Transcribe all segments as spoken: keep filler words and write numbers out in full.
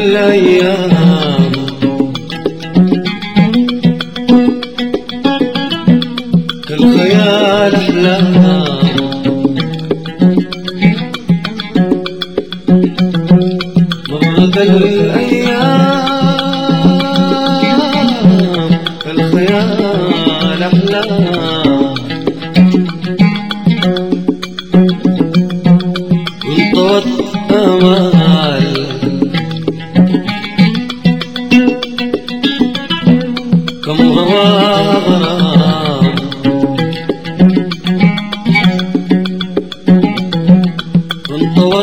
الأيام كالخيال أحلام مرت الأيام كالخيال أحلام انطوت أمال كم هوى غرام انطوت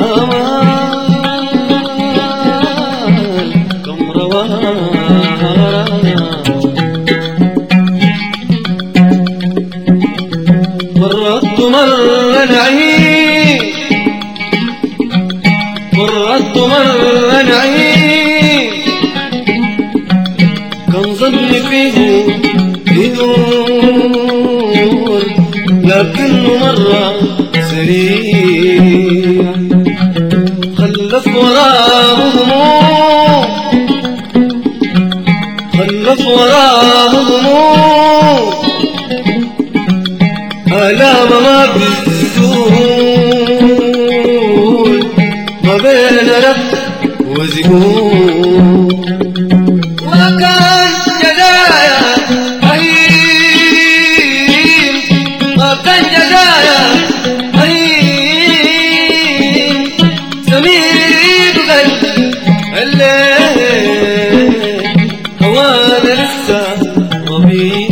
أمال كم روى غرام مرت مر نعيم مرت مر نعيم كان ظني فيه يدور لكنه مرة سريع خلف وراه هموم خلف وراه هموم آلام ما بتزول ما بين رب وزقوم وكان جدايا هين وكان جدايا هين سمير قلب الليل هوانا لسه ربيع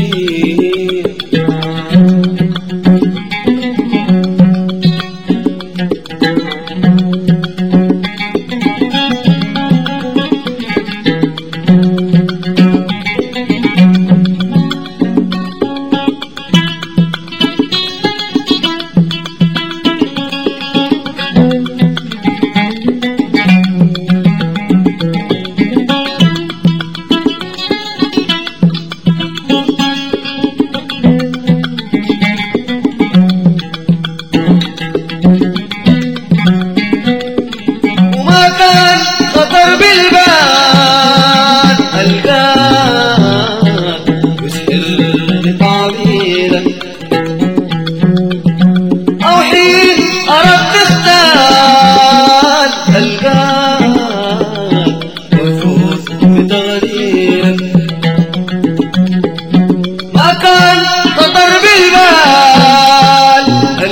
خطر بالبال القاك يسحرني تعبيرك أو حين أردت تختار القاك وأفوز بتغييرك ما كان خطر بالبال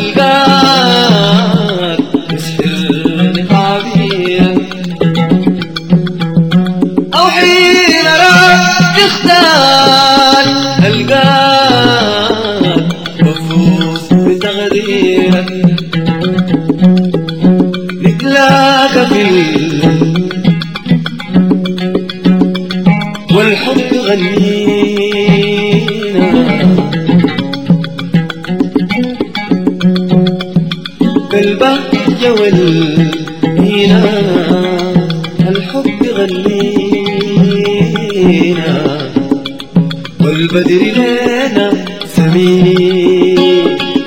القاك يسحرني تعبيرك أو حين أردت تختار ألقاك وأفوز بتقديرك نتلاقى في والحب غنينا بالبهجة والهنا الحب غنينا والبدر لنا سمين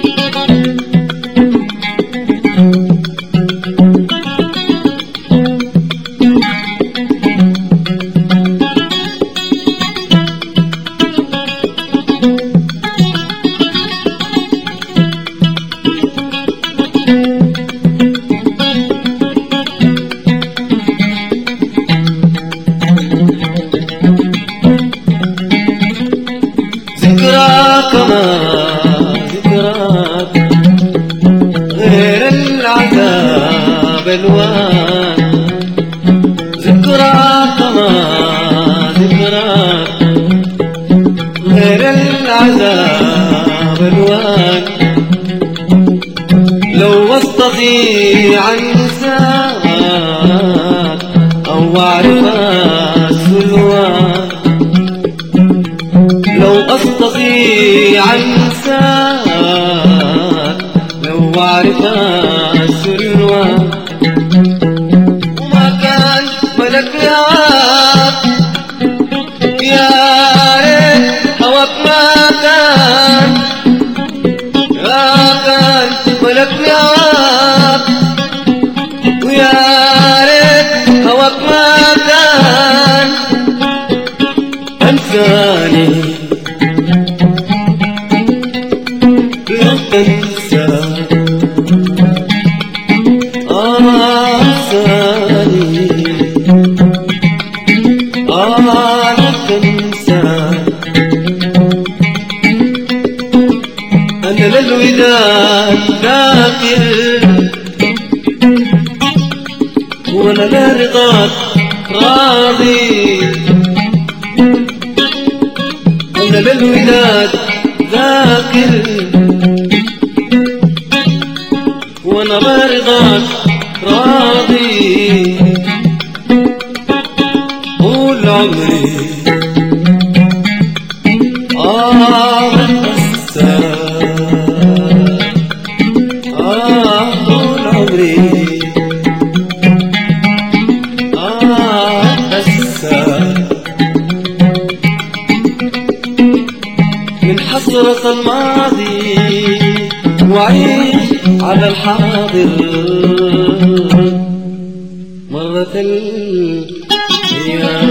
ذكراك ما ذكراك غير العذاب الوان ذكراك ما ذكراك غير العذاب الوان لو استطيع انساك او اعرف السلوان لو أستطيع أنساك لو أعرف السلوان وما كان ملك هواك يا ريت هواك ما كان يا كان ملك هواك ويا ريت هواك ما للوداد ذاكر وانا لرضاك راضي، انا للوداد ذاكر وانا برضاك راضي. طول عمري آه بنسى، آه طول عمري آه بنسى من حسرة الماضي وعيش على الحاضر مرة الأيام.